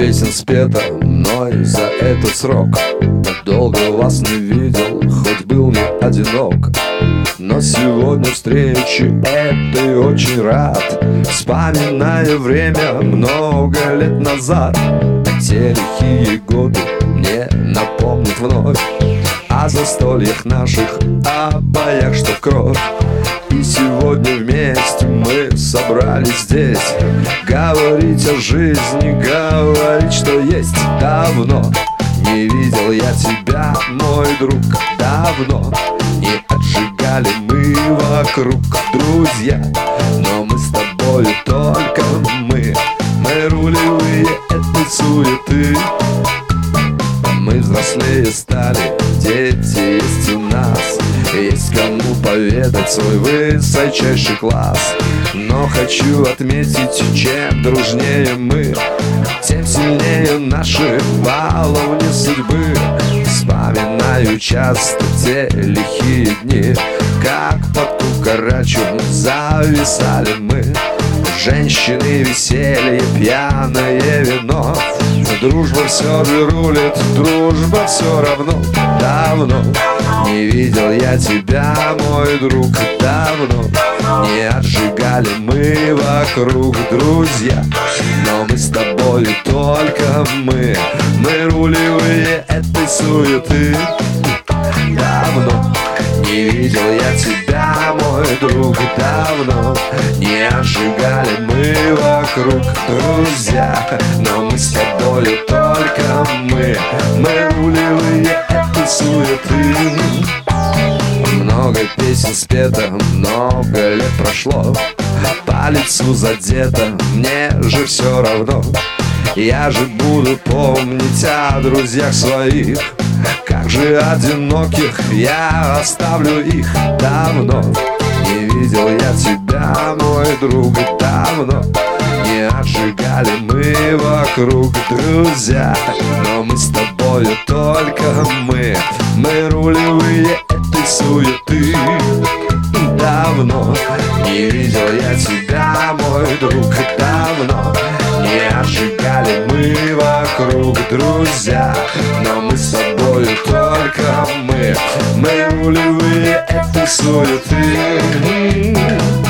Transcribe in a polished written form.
песен спета мной за этот срок. Так долго вас не видел, хоть был не одинок. Но сегодня встречи этой очень рад, вспоминая время много лет назад. Те лихие годы мне напомнят вновь о застольях наших, о боях, что в кровь. И сегодня вместе мы собрались здесь говорить о жизни, говорить, что есть. Давно не видел я тебя, мой друг, давно не отжигали мы вокруг, друзья. Но мы с тобой только мы рулевые этой суеты. Мы взрослее стали, дети есть у нас, есть кому поведать свой высочайший класс. Но хочу отметить, чем дружнее мы, тем сильнее наши баловни судьбы. Вспоминаю часто те лихие дни, как под кукарачем зависали мы. Женщины, веселье, пьяное вино, дружба все же рулит, дружба все равно. Давно не видел я тебя, мой друг, давно не отжигали мы вокруг, друзья. Но мы с тобой только мы рулевые этой суеты. Давно не видел я тебя, мой друг, давно не отжигали мы вокруг, друзья. Но мы с тобой только мы рулевые этой суеты. Много песен спето, много лет прошло, по лицу задето, мне же все равно. Я же буду помнить о друзьях своих, как же одиноких я оставлю их. Давно не видел я тебя, мой друг, давно не отжигали мы вокруг, друзья. Но мы с тобою только мы рулевые этой суеты. Давно не видел я тебя, мой друг, давно не отжигали мы вокруг, друзья. Но мы с тобою только мы рулевые этой суеты.